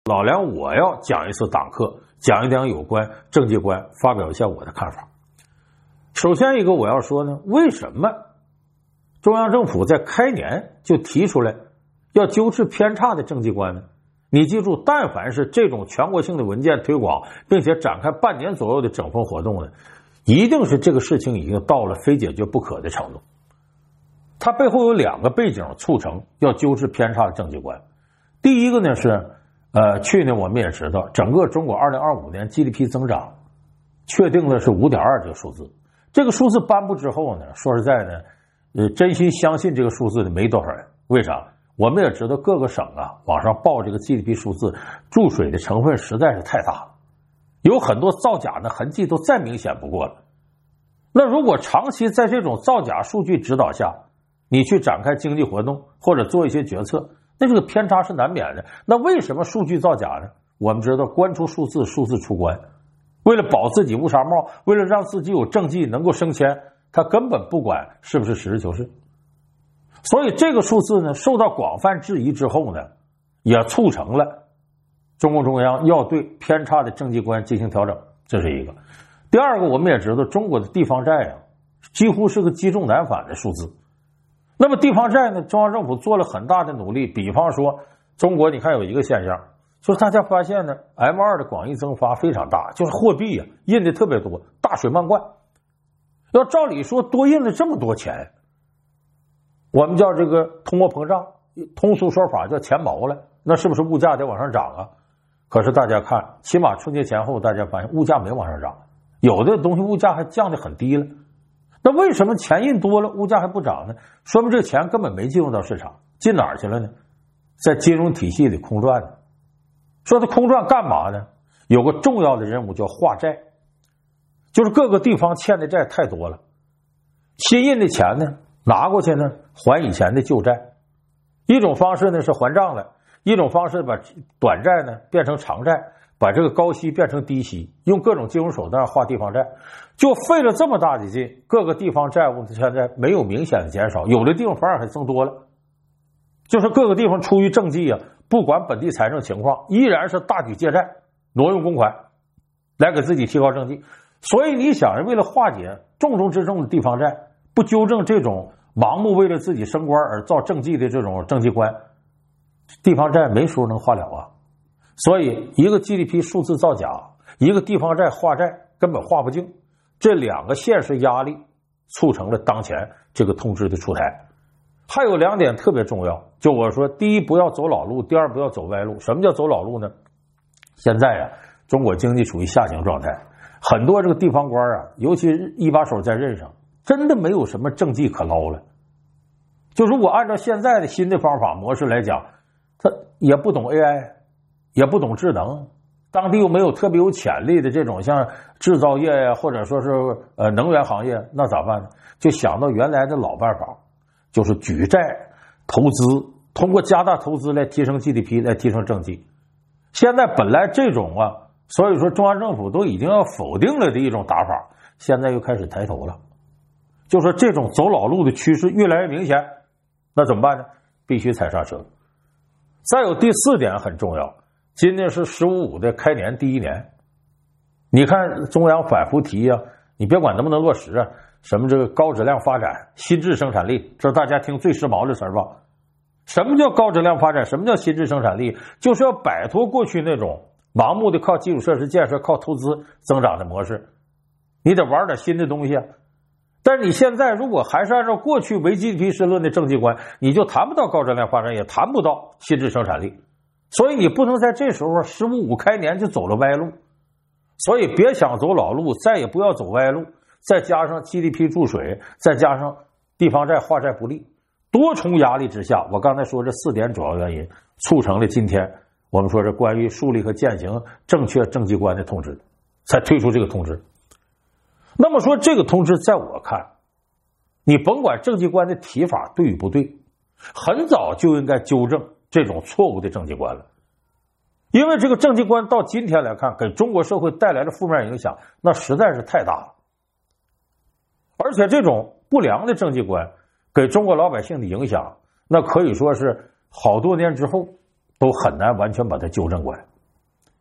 老梁我要讲一次党课，讲一讲有关政绩观，发表一下我的看法。首先一个我要说呢，为什么中央政府在开年就提出来要纠治偏差的政绩观呢？你记住，但凡是这种全国性的文件推广，并且展开半年左右的整风活动呢，一定是这个事情已经到了非解决不可的程度。它背后有两个背景促成要纠治偏差的政绩观。第一个呢是去年我们也知道，整个中国2025年 GDP 增长确定的是 5.2 这个数字。这个数字颁布之后呢，说实在呢，真心相信这个数字的没多少人。为啥？我们也知道各个省啊往上报这个 GDP 数字，注水的成分实在是太大了，有很多造假的痕迹都再明显不过了。那如果长期在这种造假数据指导下，你去展开经济活动或者做一些决策，那这个偏差是难免的。那为什么数据造假呢？我们知道官出数字，数字出官，为了保自己乌纱帽，为了让自己有政绩能够升迁，他根本不管是不是实事求是。所以这个数字呢受到广泛质疑之后呢，也促成了中共中央要对偏差的政绩观进行调整，这是一个。第二个，我们也知道中国的地方债啊几乎是个积重难返的数字。那么地方债呢，中央政府做了很大的努力，比方说中国你看有一个现象，就是大家发现呢 M2 的广义增发非常大，就是货币啊印的特别多，大水漫灌。要照理说多印了这么多钱，我们叫这个通货膨胀，通俗说法叫钱毛了，那是不是物价得往上涨啊？可是大家看，起码春节前后大家发现物价没往上涨，有的东西物价还降得很低了。那为什么钱印多了物价还不涨呢？说明这钱根本没进入到市场，进哪儿去了呢？在金融体系里空转呢。说它空转干嘛呢？有个重要的任务叫化债，就是各个地方欠的债太多了，新印的钱呢拿过去呢还以前的旧债。一种方式呢是还账了，一种方式把短债呢变成长债，把这个高息变成低息，用各种金融手段划地方债，就费了这么大的劲，各个地方债务现在没有明显的减少，有的地方反而还增多了。就是各个地方出于政绩啊，不管本地财政情况，依然是大举借债，挪用公款来给自己提高政绩。所以你想，为了化解重中之重的地方债，不纠正这种盲目为了自己升官而造政绩的这种政绩观，地方债没时候能化了啊。所以一个 GDP 数字造假，一个地方债化债根本化不净，这两个现实压力促成了当前这个通知的出台。还有两点特别重要，就我说，第一不要走老路，第二不要走歪路。什么叫走老路呢？现在啊中国经济处于下行状态，很多这个地方官啊，尤其一把手在任上，真的没有什么政绩可捞了。就如果按照现在的新的方法模式来讲，他也不懂 AI， 也不懂智能，当地又没有特别有潜力的这种像制造业呀，或者说是能源行业，那咋办呢？就想到原来的老办法，就是举债投资，通过加大投资来提升 GDP， 来提升政绩。现在本来这种啊，所以说中央政府都已经要否定了的一种打法，现在又开始抬头了。就说这种走老路的趋势越来越明显，那怎么办呢？必须踩刹车。再有第四点很重要，今年是15.5的开年第一年，你看中央反复提啊，你别管能不能落实啊，什么这个高质量发展、新质生产力，这是大家听最时髦的词儿吧？什么叫高质量发展？什么叫新质生产力？就是要摆脱过去那种盲目的靠基础设施建设、靠投资增长的模式，你得玩点新的东西啊。但是你现在如果还是按照过去唯 GDP 申论的政绩观，你就谈不到高质量发展，也谈不到新质生产力。所以你不能在这时候15.5开年就走了歪路。所以别想走老路，再也不要走歪路。再加上 GDP 注水，再加上地方债化债不利，多重压力之下，我刚才说这4点主要原因促成了今天我们说这关于树立和践行正确政绩观的通知，才推出这个通知。那么说这个通知在我看，你甭管政绩观的提法对与不对，很早就应该纠正这种错误的政绩观了。因为这个政绩观到今天来看，给中国社会带来的负面影响那实在是太大了。而且这种不良的政绩观给中国老百姓的影响，那可以说是好多年之后都很难完全把它纠正过来。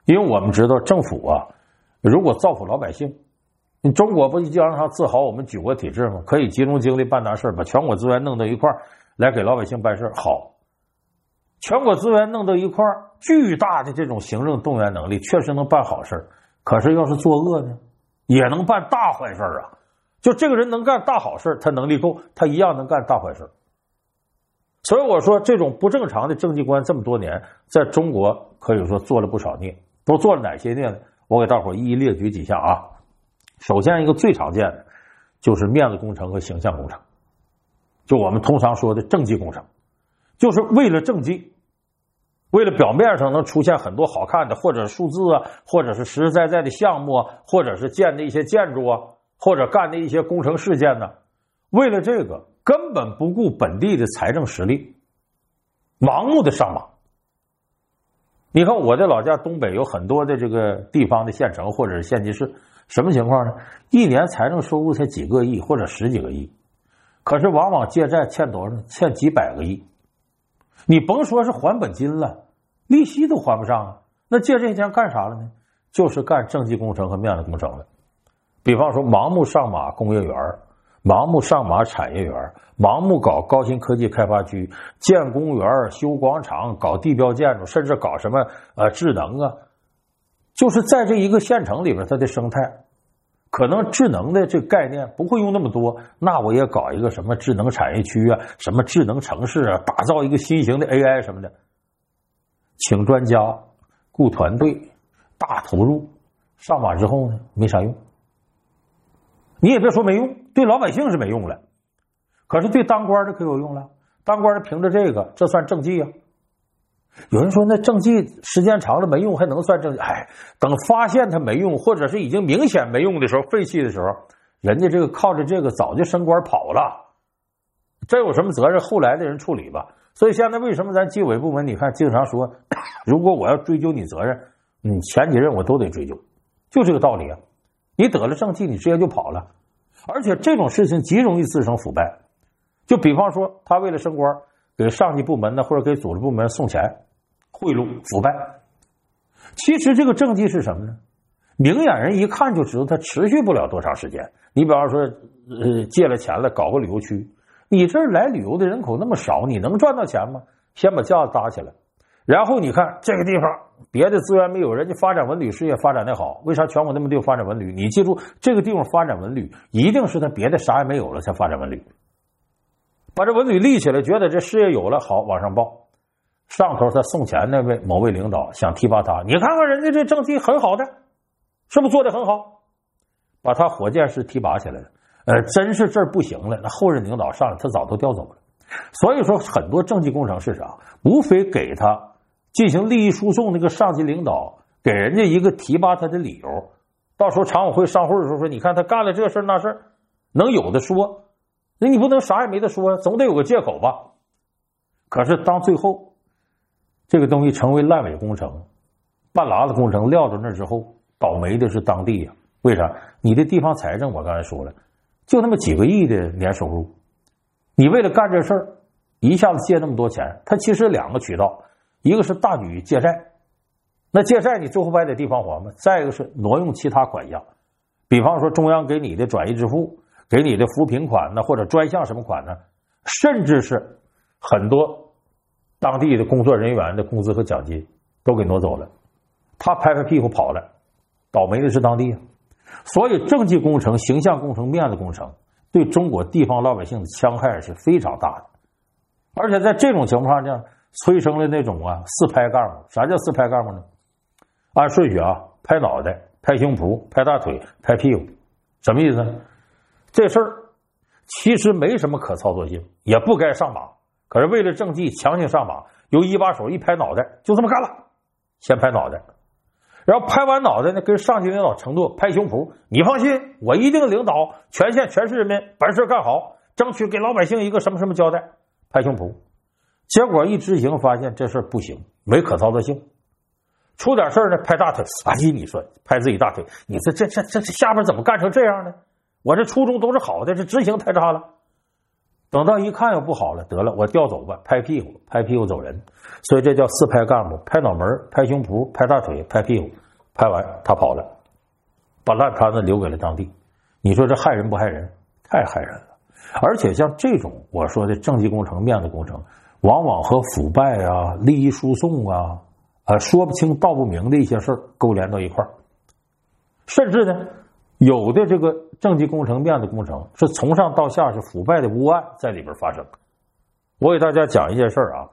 因为我们知道政府啊，如果造福老百姓，你中国不经常自豪我们举国体制吗？可以集中精力办大事，把全国资源弄到一块来给老百姓办事。好，全国资源弄到一块，巨大的这种行政动员能力确实能办好事，可是要是作恶呢，也能办大坏事啊。就这个人能干大好事，他能力够，他一样能干大坏事。所以我说，这种不正常的政绩观这么多年，在中国可以说做了不少孽。都做了哪些孽呢？我给大伙一一列举几项啊。首先，一个最常见的就是面子工程和形象工程，就我们通常说的政绩工程，就是为了政绩，为了表面上能出现很多好看的，或者数字啊，或者是实实在在的项目啊，或者是建的一些建筑啊，或者干的一些工程事件呢，为了这个根本不顾本地的财政实力，盲目的上马。你看我在老家东北有很多的这个地方的县城或者是县级市，什么情况呢？一年财政收入才几个亿或者十几个亿，可是往往借债欠多少呢？欠几百个亿。你甭说是还本金了，利息都还不上啊。那借这些钱干啥了呢？就是干政绩工程和面子工程的。比方说盲目上马工业园，盲目上马产业园，盲目搞高新科技开发区，建公园、修广场，搞地标建筑，甚至搞什么智能啊，就是在这一个县城里边，它的生态可能智能的这个概念不会用那么多，那我也搞一个什么智能产业区啊，什么智能城市啊，打造一个新型的 AI 什么的，请专家雇团队大投入，上马之后呢没啥用。你也别说没用，对老百姓是没用了，可是对当官的可有用了。当官的凭着这个，这算政绩啊。有人说那政绩时间长了没用还能算政绩？哎，等发现它没用，或者是已经明显没用的时候，废弃的时候，人家这个靠着这个早就升官跑了，这有什么责任？后来的人处理吧。所以现在为什么咱纪委部门你看经常说，如果我要追究你责任，你前几任我都得追究，就这个道理啊。你得了政绩，你直接就跑了，而且这种事情极容易滋生腐败。就比方说，他为了升官，给上级部门呢，或者给组织部门送钱、贿赂、腐败。其实这个政绩是什么呢？明眼人一看就知道，他持续不了多长时间。你比方说，借了钱了，搞个旅游区，你这儿来旅游的人口那么少，你能赚到钱吗？先把架子搭起来，然后你看这个地方别的资源没有，人家发展文旅事业发展的好，为啥全国那么地方发展文旅？你记住，这个地方发展文旅一定是他别的啥也没有了才发展文旅，把这文旅立起来，觉得这事业有了，好往上报。上头他送钱那位某位领导想提拔他，你看看人家这政绩很好的，是不是做得很好？把他火箭式提拔起来了。真是这儿不行了，那后任领导上来他早都调走了。所以说很多政绩工程是啥？无非给他进行利益输送，那个上级领导给人家一个提拔他的理由，到时候常委会上会的时候说，你看他干了这事那事，能有的说，那你不能啥也没得说，总得有个借口吧。可是当最后这个东西成为烂尾工程、半拉子工程撂到那之后，倒霉的是当地呀。为啥？你的地方财政我刚才说了，就那么几个亿的年收入，你为了干这事儿一下子借那么多钱，它其实两个渠道，一个是大举借债，那借债你最后还得地方还吗？再一个是挪用其他款项，比方说中央给你的转移支付，给你的扶贫款呢，或者专项什么款呢，甚至是很多当地的工作人员的工资和奖金都给挪走了，他拍拍屁股跑了，倒霉的是当地啊。所以政绩工程、形象工程、面子工程对中国地方老百姓的伤害是非常大的，而且在这种情况下催生了那种四拍干部。啥叫四拍干部呢？按顺序拍脑袋、拍胸脯、拍大腿、拍屁股。什么意思？这事儿其实没什么可操作性，也不该上马，可是为了政绩强行上马，由一把手一拍脑袋，就这么干了，先拍脑袋，然后拍完脑袋呢，跟上级领导承诺拍胸脯，你放心，我一定领导全县全市人民把事干好，争取给老百姓一个什么什么交代，拍胸脯。结果一执行发现这事不行，没可操作性，出点事呢拍大腿，你说拍自己大腿，你这下边怎么干成这样呢？我这初衷都是好的，这执行太差了。 等到一看又不好了，得了，我调走吧，拍屁股，拍屁股走人。所以这叫四拍干部：拍脑门、拍胸脯、拍大腿、拍屁股。拍完他跑了，把烂摊子留给了当地。你说这害人不害人？太害人了。而且像这种我说的政绩工程、面子工程，往往和腐败啊、利益输送啊、说不清道不明的一些事儿勾连到一块儿。甚至呢，有的这个政绩工程、面子工程是从上到下是腐败的污案在里边发生。我给大家讲一件事啊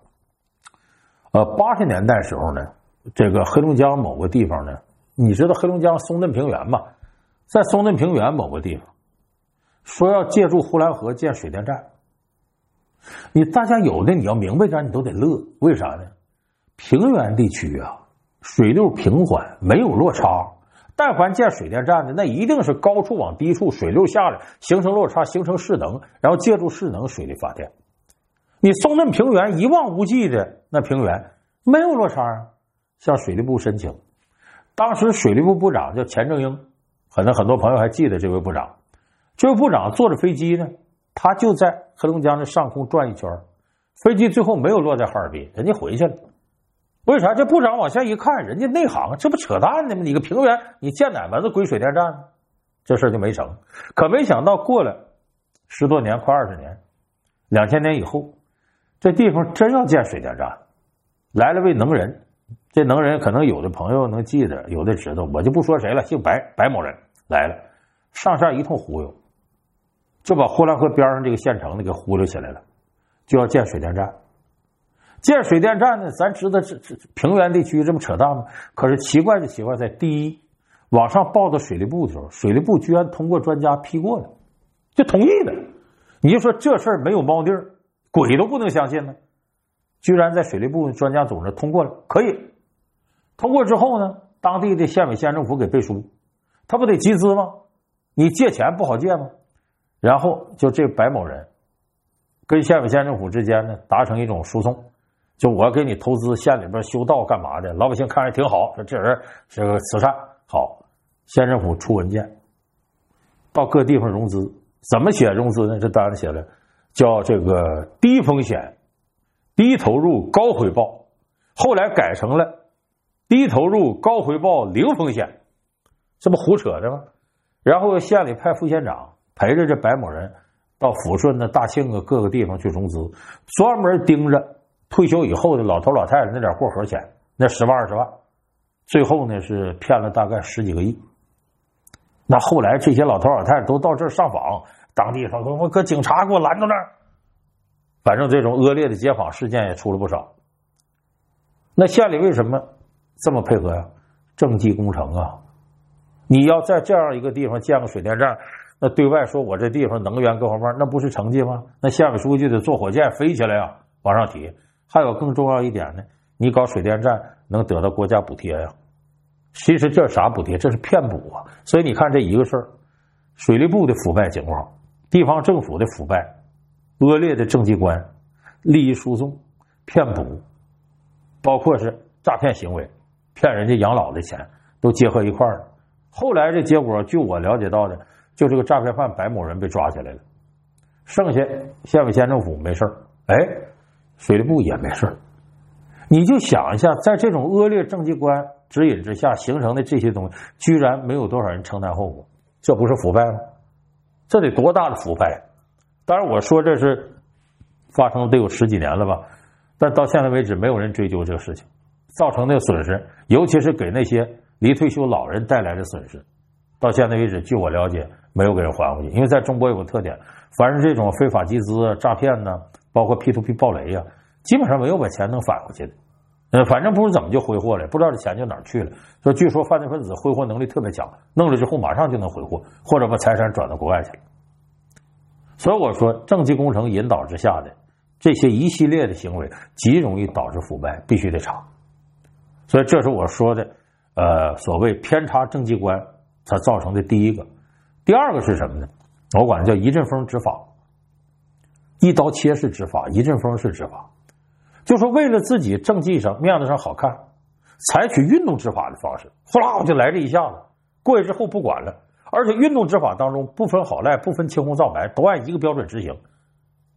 ，80年代时候呢，这个黑龙江某个地方呢，你知道黑龙江松镇平原吗？在松镇平原某个地方，说要借助呼兰河建水电站。大家有的你要明白点，你都得乐，为啥呢？平原地区啊，水流平缓，没有落差。但凡建水电站的，那一定是高处往低处，水流下来，形成落差，形成势能，然后借助势能水力发电。你松镇平原一望无际的那平原没有落差啊，向水利部申请。当时水利部部长叫钱正英，可能很多朋友还记得这位部长。这位部长坐着飞机呢，他就在黑龙江的上空转一圈，飞机最后没有落在哈尔滨，人家回去了。为啥？这部长往下一看，人家内行，这不扯淡呢吗？你个平原，你建哪门子归水电站呢？这事就没成。可没想到过了10多年，快20年，2000年以后，这地方真要建水电站，来了位能人。这能人可能有的朋友能记得，有的知道，我就不说谁了，姓白，白某人来了，上下一通忽悠，就把呼兰河边上这个县城给忽悠起来了，就要建水电站。建水电站呢，咱知道这平原地区这么扯淡吗？可是奇怪就奇怪在，第一，往上报到水利部的时候，水利部居然通过专家批过了，就同意了。你就说这事儿没有猫腻儿，鬼都不能相信呢。居然在水利部专家组织通过了，可以。通过之后呢，当地的县委县政府给背书，他不得集资吗？你借钱不好借吗？然后就这白某人跟县委县政府之间呢达成一种输送，就我给你投资县里边修道干嘛的，老百姓看着挺好，说这人是个慈善，好，县政府出文件到各地方融资。怎么写融资呢？这当然写了叫这个低风险低投入高回报，后来改成了低投入高回报零风险，这不胡扯的吗？然后县里派副县长陪着这白某人到抚顺的大庆啊各个地方去融资，专门盯着退休以后的老头老太太那点过河钱，那10万20万，最后呢是骗了大概10几个亿。那后来这些老头老太太都到这儿上访，当地说我搁警察给我拦到那儿，反正这种恶劣的街访事件也出了不少。那县里为什么这么配合呀？政绩工程啊，你要在这样一个地方建个水电站，那对外说我这地方能源各方面，那不是成绩吗？那县委书记得坐火箭飞起来呀，往上提。还有更重要一点呢，你搞水电站能得到国家补贴呀。其实这是啥补贴？这是骗补啊！所以你看这一个事儿，水利部的腐败情况，地方政府的腐败，恶劣的政绩观，利益输送，骗补，包括是诈骗行为，骗人家养老的钱，都结合一块儿了。后来这结果，据我了解到的，就这个诈骗犯白某人被抓起来了，剩下县委县政府没事儿，水利部也没事儿。你就想一下，在这种恶劣政绩观指引之下形成的这些东西，居然没有多少人承担后果，这不是腐败吗？这得多大的腐败！当然我说这是发生得有10几年了吧，但到现在为止没有人追究这个事情，造成的损失，尤其是给那些离退休老人带来的损失，到现在为止据我了解没有给人还回去。因为在中国有个特点，凡是这种非法集资诈骗呢，包括 P2P 暴雷啊，基本上没有把钱能返回去的。反正不知怎么就挥霍了，不知道这钱就哪儿去了。说据说犯罪分子挥霍能力特别强，弄了之后马上就能挥霍，或者把财产转到国外去了。所以我说政绩工程引导之下的这些一系列的行为极容易导致腐败，必须得查。所以这是我说的所谓偏差政绩观它造成的第一个。第二个是什么呢？我管它叫一阵风执法，一刀切式执法，一阵风式执法。就说为了自己政绩上面子上好看，采取运动执法的方式，呼啦就来这一下子，过去之后不管了，而且运动执法当中不分好赖，不分青红皂白，都按一个标准执行。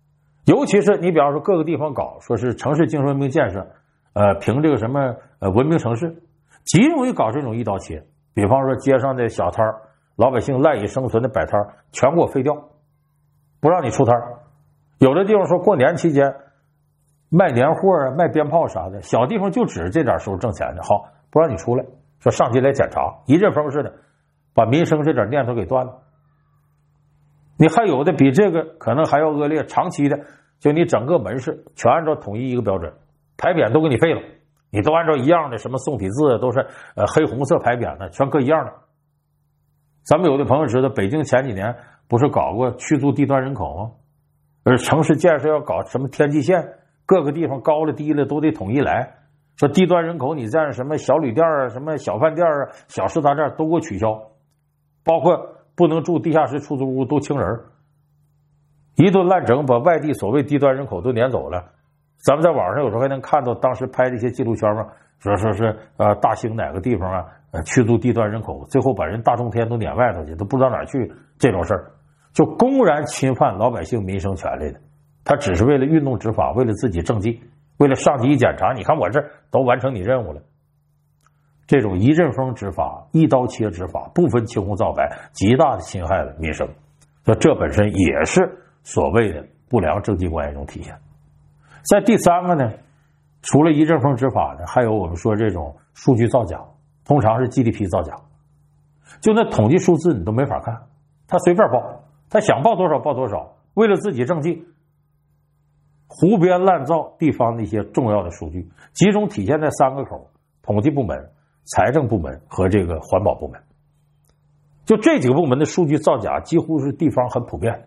尤其是你比方说各个地方搞，说是城市精神文明建设，评这个什么文明城市，极容易搞这种一刀切。比方说街上的小摊儿，老百姓赖以生存的摆摊儿，全给我废掉，不让你出摊儿。有的地方说过年期间卖年货啊、卖鞭炮啥的，小地方就指这点收入挣钱的，好，不让你出来，说上级来检查，一阵风似的把民生这点念头给断了。你还有的比这个可能还要恶劣，长期的，就你整个门市全按照统一一个标准，牌匾都给你废了，你都按照一样的，什么宋体字都是黑红色牌匾的，全搁一样的。咱们有的朋友知道，北京前几年不是搞过驱逐低端人口吗？而城市建设要搞什么天际线，各个地方高了低了都得统一来，说低端人口你在什么小旅店啊、什么小饭店啊、小食杂店都给我取消，包括不能住地下室出租屋都清人，一顿烂整把外地所谓低端人口都撵走了。咱们在网上有时候还能看到当时拍的一些纪录片嘛，说是大兴哪个地方啊驱逐低端人口，最后把人大冬天都撵外头去，都不知道哪儿去，这种事儿就公然侵犯老百姓民生权利的。他只是为了运动执法，为了自己政绩，为了上级一检查，你看我这都完成你任务了。这种一阵风执法、一刀切执法，不分青红皂白，极大的侵害了民生。这本身也是所谓的不良政绩观一种体现。在第三个呢，除了一阵风执法呢，还有我们说这种数据造假，通常是 GDP 造假。就那统计数字你都没法看，他随便报，他想报多少报多少，为了自己政绩，胡编乱造地方的一些重要的数据，集中体现在三个口：统计部门、财政部门和这个环保部门。就这几个部门的数据造假几乎是地方很普遍，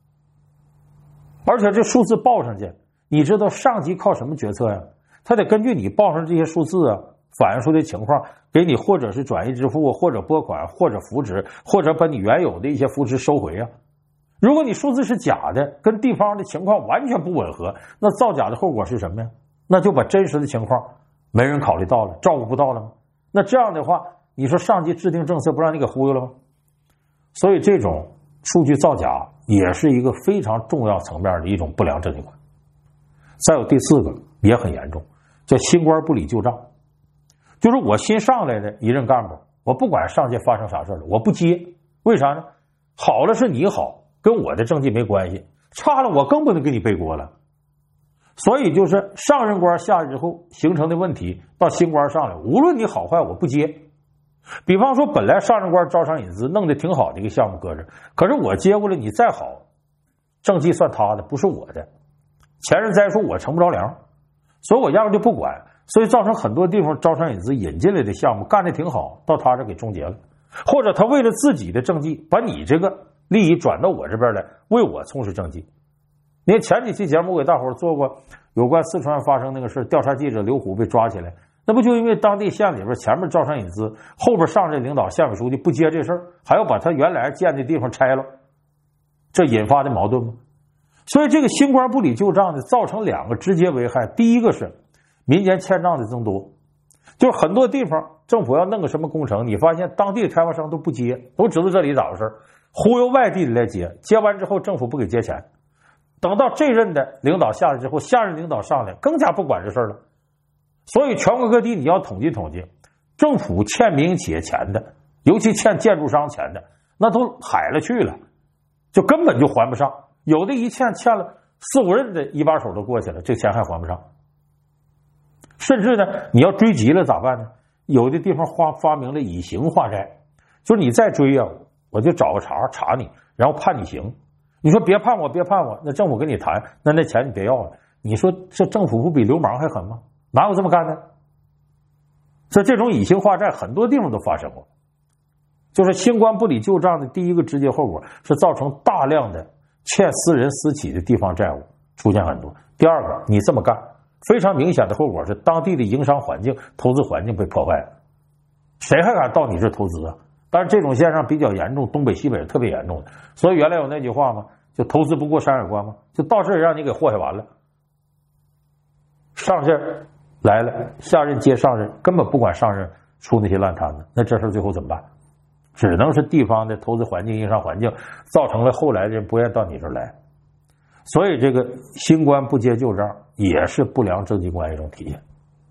而且这数字报上去，你知道上级靠什么决策呀？他得根据你报上这些数字啊，反映出的情况，给你或者是转移支付，或者拨款，或者扶植，或者把你原有的一些扶持收回啊。如果你数字是假的，跟地方的情况完全不吻合，那造假的后果是什么呀？那就把真实的情况没人考虑到了，照顾不到了吗？那这样的话，你说上级制定政策不让你给忽悠了吗？所以这种数据造假也是一个非常重要层面的一种不良政绩观。再有第四个也很严重，叫新官不理旧账。就是我新上来的一任干部，我不管上届发生啥事了，我不接。为啥呢？好了是你好，跟我的政绩没关系，差了我更不能给你背锅了。所以就是上任官下任之后形成的问题，到新官上来，无论你好坏我不接。比方说本来上任官招商引资弄得挺好的一个项目搁这，可是我接过来，你再好，政绩算他的，不是我的，前任栽树我乘不着凉，所以我压根就不管。所以造成很多地方招商引资引进来的项目干得挺好，到他这给终结了，或者他为了自己的政绩，把你这个利益转到我这边来，为我从事政绩。你看前几期节目我给大伙做过有关四川发生那个事，调查记者刘虎被抓起来，那不就因为当地县里边前面招商引资，后边上任领导县委书记不接这事儿，还要把他原来建的地方拆了，这引发的矛盾吗？所以这个新官不理旧账呢，造成两个直接危害。第一个是民间欠账的增多，就是很多地方政府要弄个什么工程，你发现当地的开发商都不接，都知道这里咋回事，忽悠外地的来接，接完之后政府不给结钱，等到这任的领导下来之后，下任领导上来更加不管这事了。所以全国各地你要统计统计，政府欠民营企业钱的，尤其欠建筑商钱的，那都海了去了，就根本就还不上。有的一欠了4、5任的一把手都过去了，这钱还还不上。甚至呢，你要追急了咋办呢？有的地方发明了以刑化债，就是你再追啊，我就找个茬查你，然后判你刑。你说别判我，别判我，那政府跟你谈，那钱你别要了。你说这政府不比流氓还狠吗？哪有这么干的？所以这种以刑化债很多地方都发生过。就是新官不理旧账的第一个直接后果是造成大量的欠私人私企的地方债务出现很多。第二个，你这么干，非常明显的后果是当地的营商环境、投资环境被破坏了，谁还敢到你这投资啊？但是这种现象比较严重，东北西北是特别严重的。所以原来有那句话嘛，就投资不过山海关嘛，就到这儿让你给祸害完了。上任来了，下任接上任，根本不管上任出那些烂摊子，那这事最后怎么办？只能是地方的投资环境、营商环境造成了后来人不愿意到你这儿来。 所以这个新官不接旧账也是不良政绩观一种体现。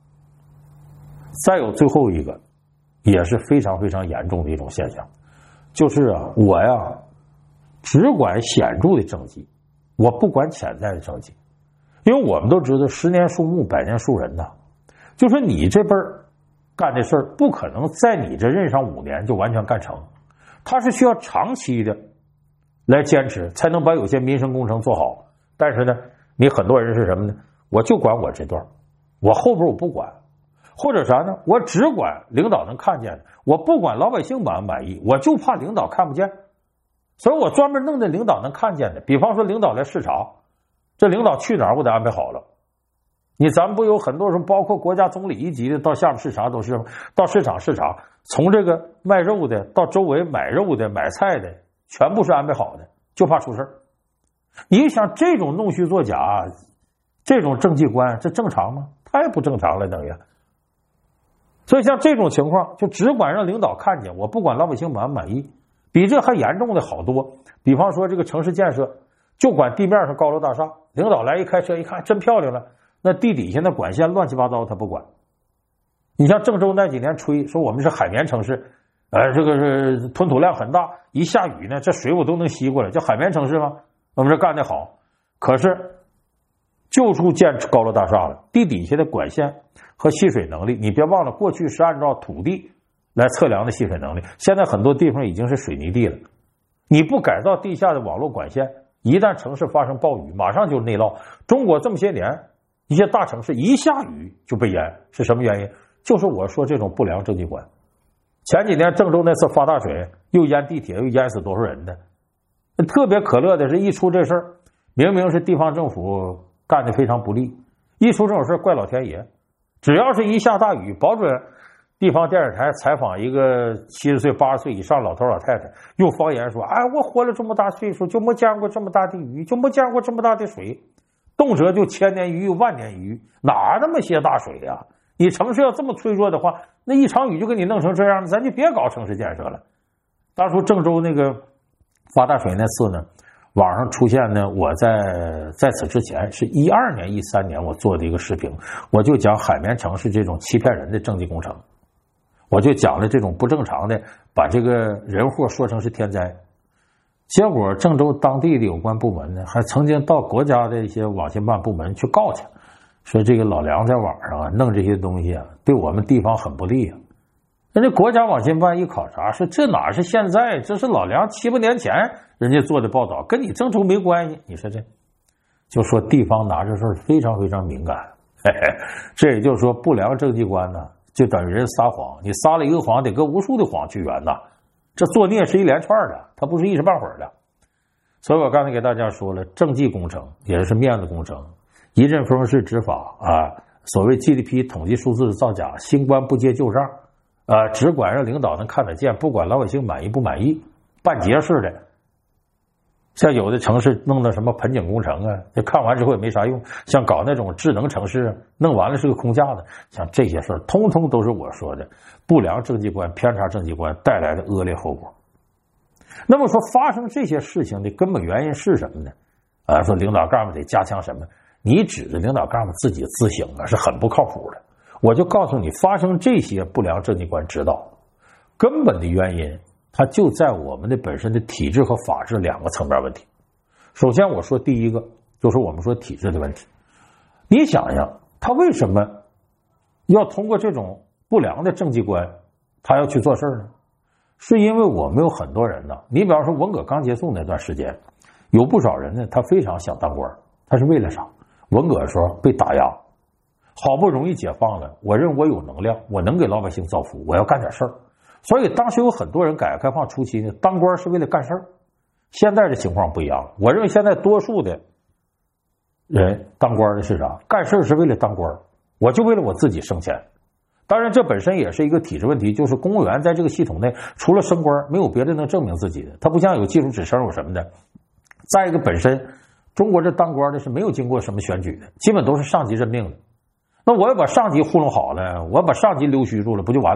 再有最后一个也是非常非常严重的一种现象，就是我只管显著的政绩，我不管潜在的政绩。因为我们都知道10年树木100年树人呐，就说你这辈儿干的事儿不可能在你这任上5年就完全干成，它是需要长期的来坚持才能把有些民生工程做好。但是呢，你很多人是什么呢？我就管我这段，我后边我不管，或者啥呢？我只管领导能看见的，我不管老百姓满不满意，我就怕领导看不见，所以我专门弄的领导能看见的。比方说领导来视察，这领导去哪儿我得安排好了。咱们不有很多时候，包括国家总理一级的到下面视察都是吗？到市场视察，从这个卖肉的到周围买肉的买菜的，全部是安排好的，就怕出事儿。你想这种弄虚作假，这种政绩观，这正常吗？太不正常了，等于。所以像这种情况，就只管让领导看见，我不管老百姓满不满意。比这还严重的好多，比方说这个城市建设，就管地面上高楼大厦，领导来一开车一看真漂亮了，那地底下那管线乱七八糟他不管。你像郑州那几年吹说我们是海绵城市，这个是吞吐量很大，一下雨呢这水我都能吸过来，叫海绵城市吗？我们这干得好。可是就处建高楼大厦了，地底下的管线和吸水能力，你别忘了过去是按照土地来测量的吸水能力，现在很多地方已经是水泥地了。你不改造地下的网络管线，一旦城市发生暴雨，马上就内涝。中国这么些年一些大城市一下雨就被淹，是什么原因？就是我说这种不良政绩观。前几年郑州那次发大水，又淹地铁，又淹死多少人的。特别可乐的是，一出这事儿，明明是地方政府干得非常不利，一出这种事怪老天爷。只要是一下大雨，保准地方电视台采访一个70岁80岁以上老头老太太，用方言说，我活了这么大岁数就没见过这么大的雨，就没见过这么大的水，动辄就1000年一遇万年一遇，哪那么些大水呀？你城市要这么脆弱的话，那一场雨就给你弄成这样，咱就别搞城市建设了。当初郑州那个发大水那次呢，网上出现呢，我在此之前是12年13年我做的一个视频，我就讲海绵城市这种欺骗人的政绩工程，我就讲了这种不正常的把这个人祸说成是天灾。结果郑州当地的有关部门呢，还曾经到国家的一些网信办部门去告去，说这个老梁在网上弄这些东西对我们地方很不利人家国家网信办一考察，说这哪是现在，这是老梁7、8年前人家做的报道，跟你郑州没关系。你说这就说地方拿这事儿非常非常敏感。这也就是说不良政绩观呢，就等于人撒谎，你撒了一个谎得搁无数的谎去圆呐。这作孽是一连串的，它不是一时半会儿的。所以我刚才给大家说了，政绩工程也是面子工程，一阵风式执法所谓 GDP 统计数字的造假，新官不接旧账只管让领导能看得见，不管老百姓满意不满意，办结似的。像有的城市弄的什么盆景工程就看完之后也没啥用，像搞那种智能城市，弄完了是个空架子，像这些事儿通通都是我说的不良政绩观、偏差政绩观带来的恶劣后果。那么说发生这些事情的根本原因是什么呢？说领导干部得加强什么？你指着领导干部自己自省是很不靠谱的。我就告诉你，发生这些不良政绩观指导根本的原因，它就在我们的本身的体制和法治2个层面问题。首先我说第一个就是我们说体制的问题。你想想他为什么要通过这种不良的政绩观他要去做事呢？是因为我们有很多人呢，你比方说文革刚结束那段时间，有不少人呢他非常想当官，他是为了啥？文革的时候被打压，好不容易解放了，我认为我有能量，我能给老百姓造福，我要干点事儿。所以当时有很多人改革开放初期呢，当官是为了干事儿。现在的情况不一样了，我认为现在多数的人当官的是啥？干事是为了当官，我就为了我自己升迁。当然这本身也是一个体制问题，就是公务员在这个系统内除了升官没有别的能证明自己的，他不像有技术职称有什么的。再一个本身中国这当官的是没有经过什么选举的，基本都是上级任命的。那我要把上级糊弄好了，我把上级溜须住了不就完了吗？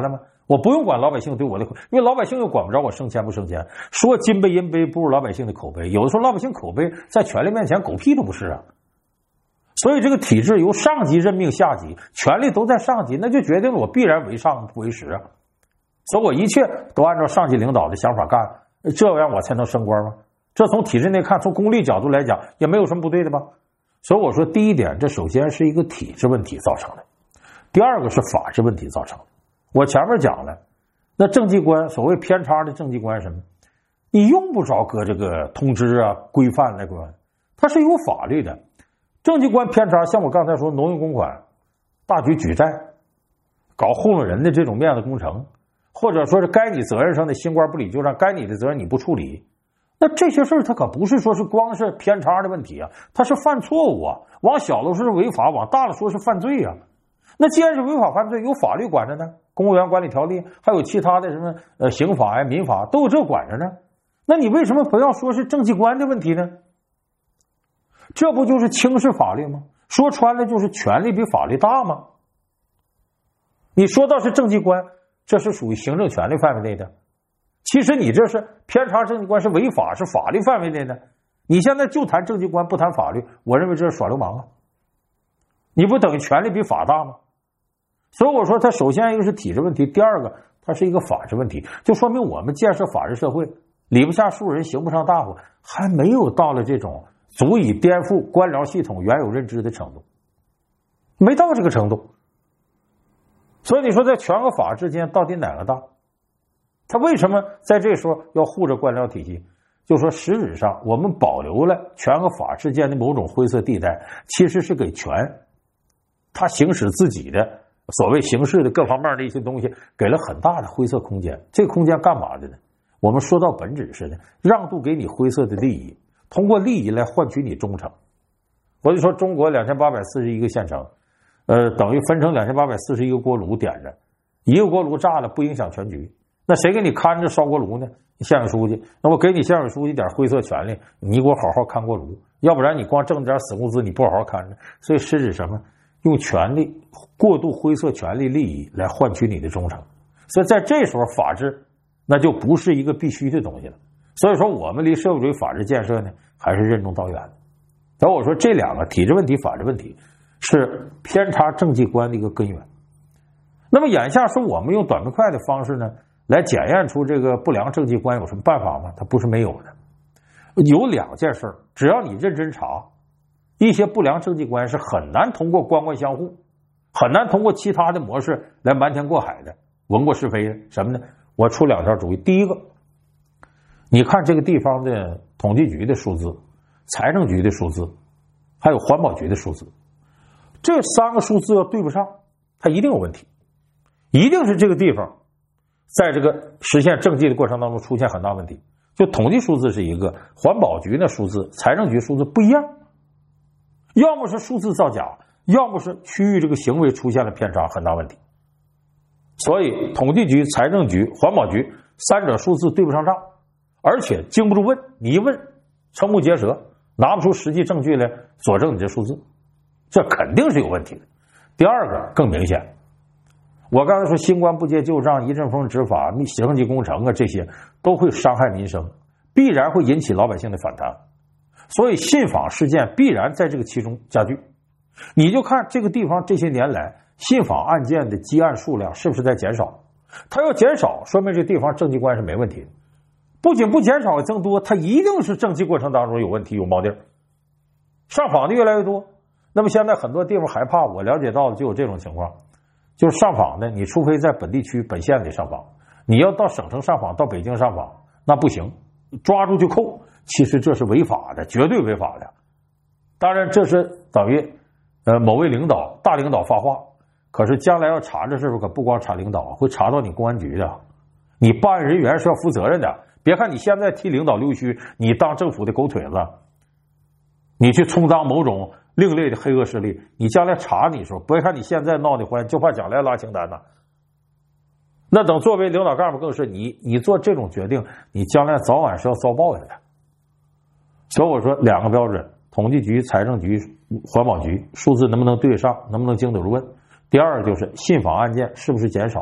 我不用管老百姓对我的口，因为老百姓又管不着我升迁不升迁。说金杯银杯不如老百姓的口碑，有的时候老百姓口碑在权力面前狗屁都不是啊。所以这个体制由上级任命下级，权力都在上级，那就决定了我必然为上不为实啊。所以我一切都按照上级领导的想法干，这样我才能升官吗？这从体制内看，从功利角度来讲，也没有什么不对的吧。所以我说，第一点，这首先是一个体制问题造成的；第二个是法治问题造成的。我前面讲了，那政绩观，所谓偏差的政绩观是什么？你用不着搁这个通知啊、规范来管，它是有法律的。政绩观偏差，像我刚才说，挪用公款、大举举债、搞糊弄人的这种面子工程，或者说是该你责任上的新官不理旧账，该你的责任你不处理，那这些事儿它可不是说是光是偏差的问题啊，它是犯错误啊。往小了说是违法，往大了说是犯罪啊。那既然是违法犯罪，有法律管着呢，公务员管理条例，还有其他的什么刑法呀、民法都有这管着呢。那你为什么不要说是政绩观的问题呢？这不就是轻视法律吗？说穿了就是权力比法律大吗？你说到是政绩观，这是属于行政权力范围内的，其实你这是偏差政绩观，是违法，是法律范围内的。你现在就谈政绩观不谈法律，我认为这是耍流氓啊！你不等于权力比法大吗？所以我说，它首先一个是体制问题，第二个它是一个法治问题，就说明我们建设法治社会，礼不下庶人，行不上大夫，还没有到了这种足以颠覆官僚系统原有认知的程度，没到这个程度。所以你说在权和法之间到底哪个大？他为什么在这时候要护着官僚体系？就说实质上我们保留了权和法之间的某种灰色地带，其实是给权他行使自己的所谓形式的各方面的一些东西给了很大的灰色空间。这个空间干嘛的呢？我们说到本质是的，让渡给你灰色的利益，通过利益来换取你忠诚。我就说中国2841个县城，等于分成2841个锅炉点着，一个锅炉炸了不影响全局，那谁给你看着烧锅炉呢？县委书记。那我给你县委书记点灰色权利，你给我好好看锅炉，要不然你光挣点死工资，你不好好看着。所以实质什么？用权力过度灰色权利利益来换取你的忠诚。所以在这时候，法治那就不是一个必须的东西了。所以说，我们离社会主义法治建设呢，还是任重道远的。然后我说，这两个体制问题、法治问题是偏差政绩观的一个根源。那么眼下说，我们用短平快的方式呢，来检验出这个不良政绩观有什么办法吗？它不是没有的。有两件事，只要你认真查，一些不良政绩观是很难通过官官相护，很难通过其他的模式来瞒天过海的、闻过是非的。什么呢？我出两条主意。第一个，你看这个地方的统计局的数字、财政局的数字，还有环保局的数字，这三个数字要对不上，它一定有问题，一定是这个地方在这个实现政绩的过程当中出现很大问题。就统计数字是一个，环保局的数字、财政局数字不一样，要么是数字造假，要么是区域这个行为出现了偏差，很大问题。所以统计局、财政局、环保局三者数字对不上账，而且经不住问，你一问瞠目结舌，拿不出实际证据来佐证你这数字，这肯定是有问题的。第二个更明显，我刚才说新官不接旧账、一阵风执法、升级工程啊，这些都会伤害民生，必然会引起老百姓的反弹，所以信访事件必然在这个其中加剧。你就看这个地方这些年来信访案件的积案数量是不是在减少？它要减少，说明这地方政绩观是没问题的。不仅不减少，增多，它一定是政绩过程当中有问题、有锚地，上访的越来越多。那么现在很多地方害怕，我了解到的就有这种情况，就是上访的，你除非在本地区、本县里上访，你要到省城上访、到北京上访，那不行，抓住就扣。其实这是违法的，绝对违法的。当然，这是等于某位领导、大领导发话，可是将来要查这事儿，可不光查领导，会查到你公安局的。你办案人员是要负责任的。别看你现在替领导溜须，你当政府的狗腿子，你去充当某种另类的黑恶势力，你将来查你说，别看你现在闹得欢，就怕将来拉清单呢。那等作为领导干部更是，你做这种决定，你将来早晚是要遭报应的。所以我说两个标准，统计局、财政局、环保局数字能不能对上，能不能经得住问。第二就是信访案件是不是减少，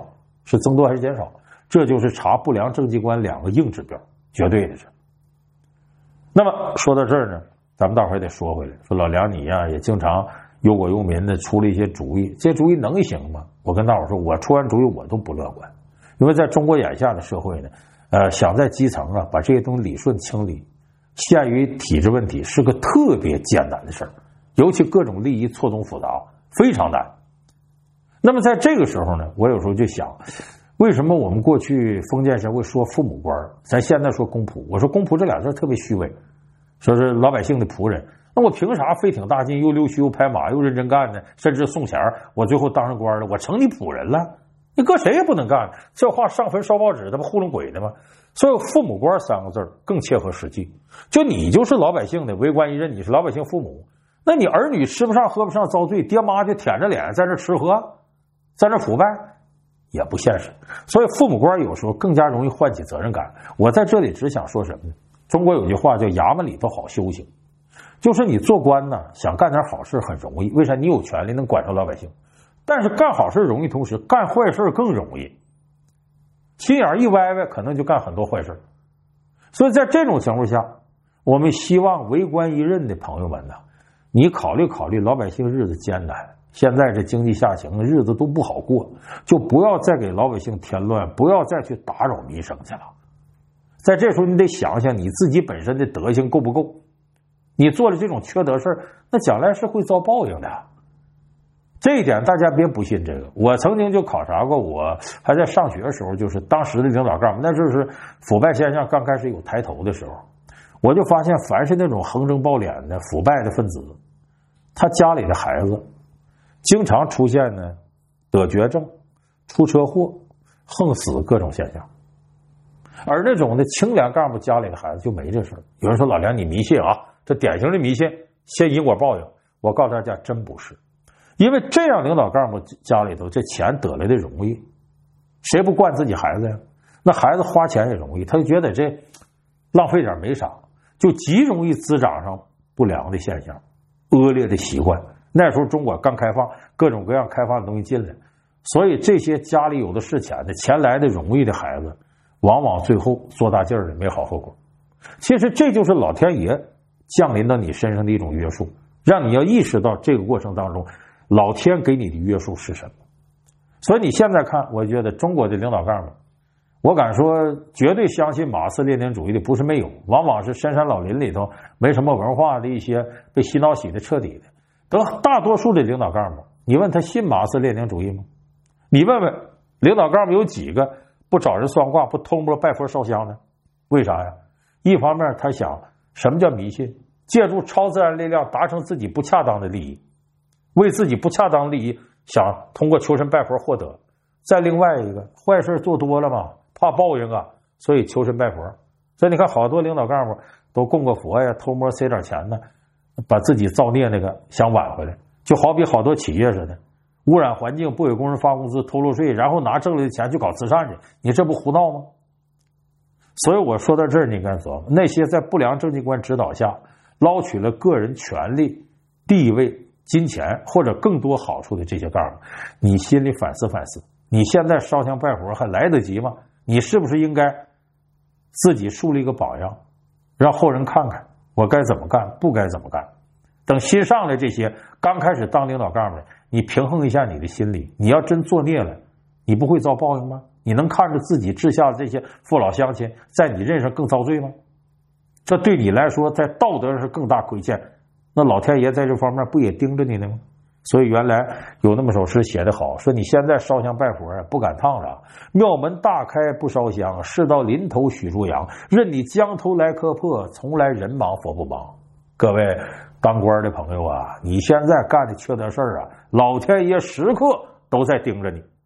是增多还是减少？这就是查不良政绩观2个硬指标，绝对的是。那么说到这儿呢，咱们大伙儿得说回来，说老梁你呀也经常忧国忧民的出了一些主意，这主意能行吗？我跟大伙儿说，我出完主意我都不乐观，因为在中国眼下的社会呢，想在基层啊把这些东西理顺清理，限于体制问题是个特别艰难的事儿，尤其各种利益错综复杂，非常难。那么在这个时候呢，我有时候就想，为什么我们过去封建社会说父母官，咱现在说公仆？我说公仆这俩字特别虚伪，说是老百姓的仆人。那我凭啥费挺大劲，又溜须又拍马又认真干呢？甚至送钱，我最后当上官了，我成你仆人了？你搁谁也不能干，这话上坟烧报纸，他不糊弄鬼呢吗？所以父母官3个字更切合实际。就你就是老百姓的为官一任，你是老百姓父母，那你儿女吃不上喝不上遭罪，爹妈就舔着脸在那吃喝，在那腐败，也不现实。所以父母官有时候更加容易唤起责任感。我在这里只想说什么呢？中国有句话叫衙门里头好修行，就是你做官呢，想干点好事很容易，为啥？你有权利能管着老百姓，但是干好事容易，同时干坏事更容易，心眼一歪歪可能就干很多坏事。所以在这种情况下，我们希望为官一任的朋友们呢，你考虑考虑老百姓日子艰难，现在这经济下行，日子都不好过，就不要再给老百姓添乱，不要再去打扰民生去了。在这时候你得想想你自己本身的德行够不够，你做了这种缺德事儿，那将来是会遭报应的。这一点大家别不信这个。我曾经就考察过，我还在上学的时候，就是当时的领导干部，那就是腐败现象刚开始有抬头的时候，我就发现凡是那种横征暴敛的腐败的分子，他家里的孩子经常出现呢得绝症、出车祸、横死各种现象。而那种的清廉干部家里的孩子就没这事儿。有人说老梁你迷信啊，这典型的迷信，先因果报应。我告诉大家真不是，因为这样领导干部家里头这钱得来的容易，谁不惯自己孩子呀？那孩子花钱也容易，他就觉得这浪费点没啥，就极容易滋长上不良的现象、恶劣的习惯。那时候中国刚开放，各种各样开放的东西进来，所以这些家里有的是钱的、钱来的容易的孩子，往往最后做大劲儿的没好后果。其实这就是老天爷降临到你身上的一种约束，让你要意识到这个过程当中老天给你的约束是什么。所以你现在看，我觉得中国的领导干部，我敢说绝对相信马克思列宁主义的不是没有，往往是深山老林里头没什么文化的一些被洗脑洗的彻底的。大多数的领导干部，你问他信马克思列宁主义吗？你问问领导干部有几个不找人算卦、不偷摸拜佛烧香呢？为啥呀？一方面他想什么叫迷信，借助超自然力量达成自己不恰当的利益，为自己不恰当利益想通过求神拜佛获得。再另外一个，坏事做多了嘛，怕报应啊，所以求神拜佛。所以你看好多领导干部都供个佛呀，偷摸塞点钱呢，把自己造孽那个想挽回来。就好比好多企业似的，污染环境，不给工人发工资，偷漏税，然后拿挣来的钱去搞慈善去，你这不胡闹吗？所以我说到这儿，你敢说那些在不良政绩观指导下捞取了个人权利、地位、金钱或者更多好处的这些干部，你心里反思反思，你现在烧香拜佛还来得及吗？你是不是应该自己树立一个榜样，让后人看看我该怎么干，不该怎么干。等新上来这些刚开始当领导干部的，你平衡一下你的心理，你要真作孽了，你不会遭报应吗？你能看着自己治下的这些父老乡亲在你任上更遭罪吗？这对你来说在道德上是更大亏欠，那老天爷在这方面不也盯着你呢吗？所以原来有那么首诗写得好，说你现在烧香拜佛不赶趟了，庙门大开不烧香，事到临头许猪羊，任你将头来磕破，从来人忙佛不忙。各位当官的朋友啊，你现在干的缺德事儿啊，老天爷时刻都在盯着你。